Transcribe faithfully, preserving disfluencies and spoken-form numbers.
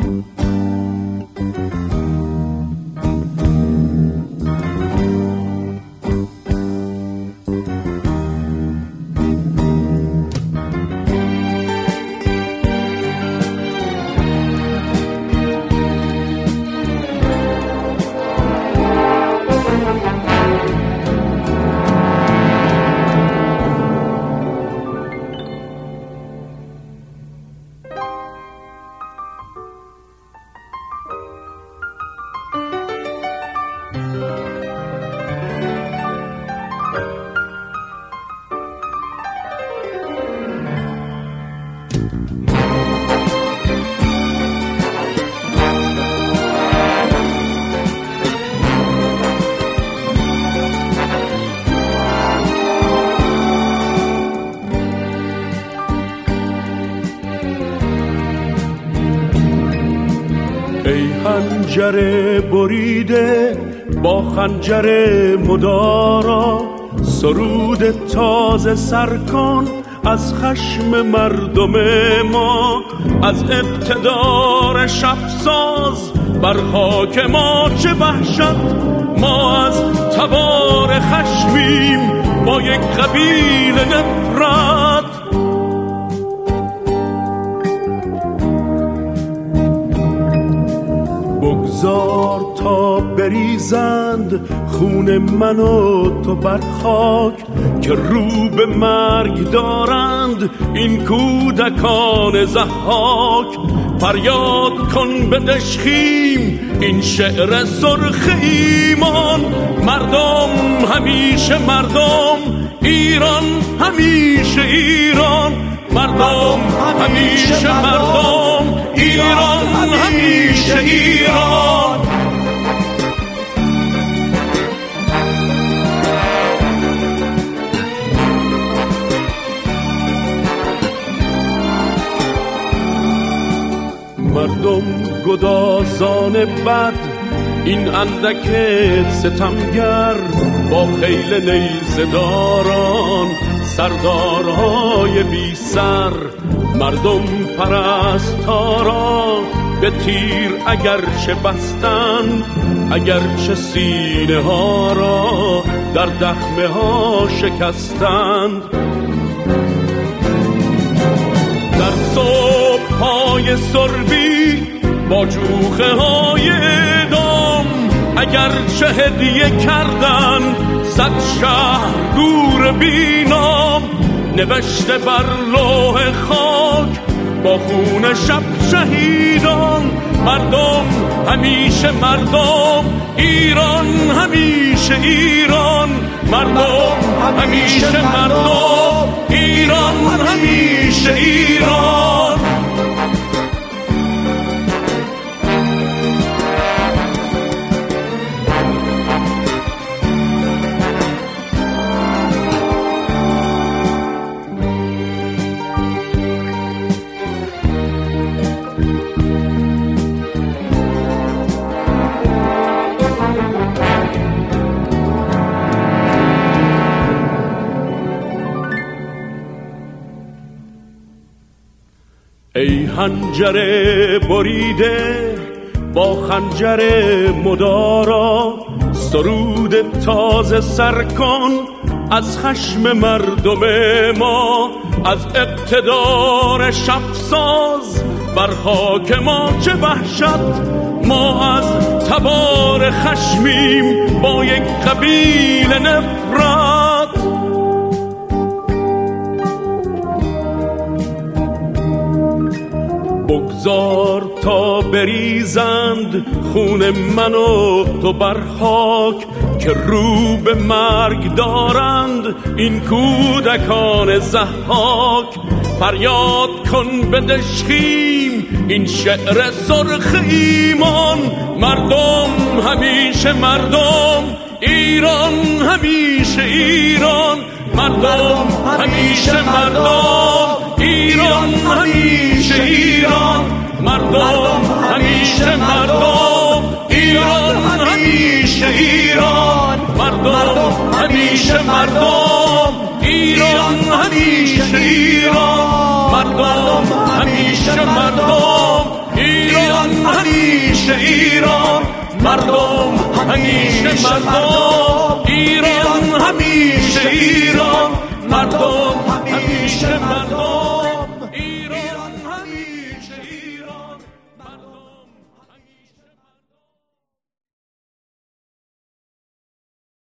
ای خنجر بریده با خنجر مدارا، سرود تازه سر کن از خشم مردم ما. از اقتدار شب ساز بر خاک ما چه وحشت، ما از تبار خشمیم با یک قبیل نفرت. بگذار تا بریزند خون من و تو بر خاک، که رو به مرگ دارند این کودکان ضحاک. فریاد کن به دشخیم این شعر سرخ ایمان، مردم همیشه مردم، ایران همیشه ایران. مردم همیشه مردم، ایران همیشه ایران. مردم گدازان بد، این اندک ستمگر، با خیل نیزداران سردارهای بی سر. مردم پرستارا به تیر اگرچه بستند، اگرچه سینه ها را در دخمه ها شکستند. در صبح های سربی با جوخه های اعدام، اگرچه هدیه کردن صد شهر گور بینام. نوشته بر لوح خاک با خون شب شهیدان. مردم همیشه مردم، ایران همیشه ایران. مردم همیشه مردم، ایران همیشه ایران. ای خنجر بریده با خنجر مدارا، سرود تازه سر کن از خشم مردم ما. از اقتدار شب ساز بر خاک ما چه وحشت، ما از تبار خشمیم با یک قبیل نفرت. بگذار تا بریزند خون من و تو بر خاک، که رو به مرگ دارند این کودکان ضحاک. فریاد کن به دشخیم این شعر سرخ ایمان، مردم همیشه مردم، ایران همیشه ایران. مردم همیشه مردم، ایران همیشه ایران. مردم همیشه مردم، ایران همیشه ایران. مردم همیشه مردم، ایران همیشه ایران. مردم همیشه مردم، ایران همیشه ایران، مردم همیشه مردم، ایران همیشه ایران، مردم